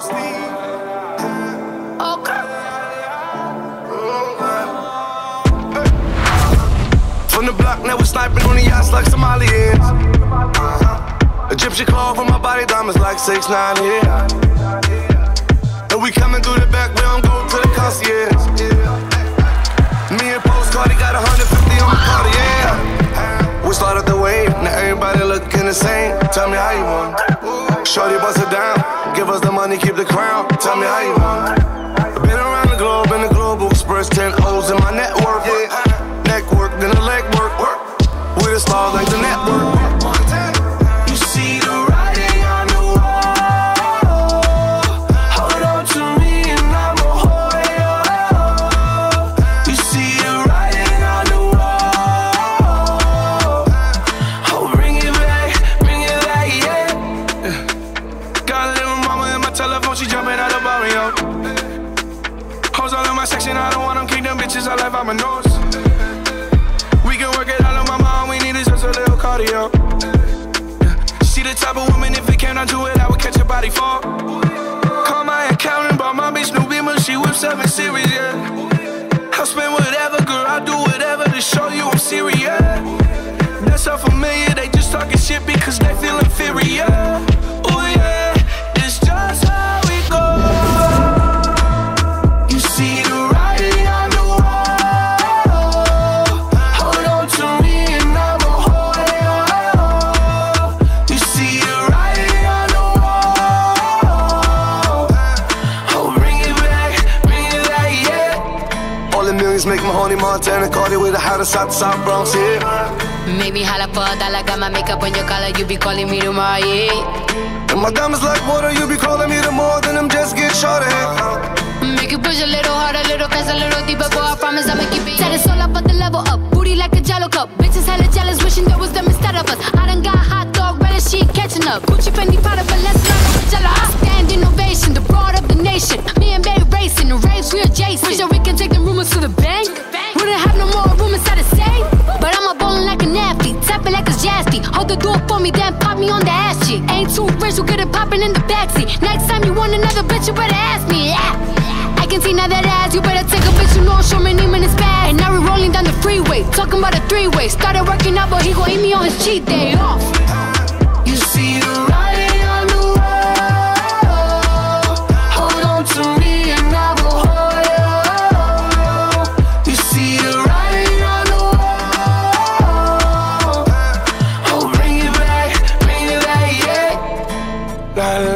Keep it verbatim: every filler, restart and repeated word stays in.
Okay. From the block, now we're sniping on the yachts like Somalians. Uh-huh. Egyptian call from my body, diamonds like six nine here. And we coming through the back, we don't go to the concierge. Me and Postcard, he got one hundred fifty on my party, yeah. We started the wave, now everybody looking the same. Tell me how you want. Shorty bust it down, give us the money, keep the crown. Tell me how you want. Been around the globe in the global express, ten O's in my network, yeah. Neck work, then the leg work, work. We the stars like the network. You see the writing on the wall. Hold on to me and I'ma hold you. You see the writing on the wall. Oh, bring it back, bring it back, yeah. Got a little mama in my telephone, she jumping out the barrio. Hoes all in my section, I don't want them kick them bitches, I left out my nose. We can work it out on my mom, we need is just a little cardio. She the type of woman, if it came down to it, I would catch her body fall. Call my accountant, bought my bitch new Beamer, she whips seven series, yeah. I'll spend whatever, girl, I'll do whatever to show you I'm serious. That's so familiar, they just talking shit because they feel inferior. Oh yeah, it's just how we go. You see the writing on the wall. Hold on to me and I'ma hold you. You see the writing on the wall. Oh, bring it back, bring it back, yeah. All the millions make my honey Montana, Cardi with the hottest out the South Bronx, yeah. Make me holla for a dollar, got my makeup on your collar, you be calling me tomorrow, yeah. And my diamonds like water, you be calling me the more than them just get shorter. Make you push a little harder, a little faster, a little deeper, boy, I promise I'ma keep it. Set it all up, but the level up, booty like a jello cup. Bitches hella jealous, wishing there was them instead of us. I done got hot dog, red as she catching up. Gucci, Fendi, Prada, Balenciaga, Jello. I stand innovation, the broad of the nation. Me and Bay racing, the raves we adjacent. Wish that we can take the rumors to the bank. Wouldn't have no more room inside the safe. But I'm a ballin' like an athlete, tapping like a jazzy. Hold the door for me, then pop me on the ass cheek. Ain't too rich, we'll get it poppin' in the backseat. Next time you want another bitch, you better ask me, yeah. I can see now that ass, you better take a bitch, you know show me name in his bag. And now we're rolling down the freeway, talking about a three-way. Started working out, but he gon' eat me on his cheat day off. You see the writing on the wall. Hold on to me and I will hold you. You see the writing on the wall. Oh, bring it back, bring it back, yeah. La, la,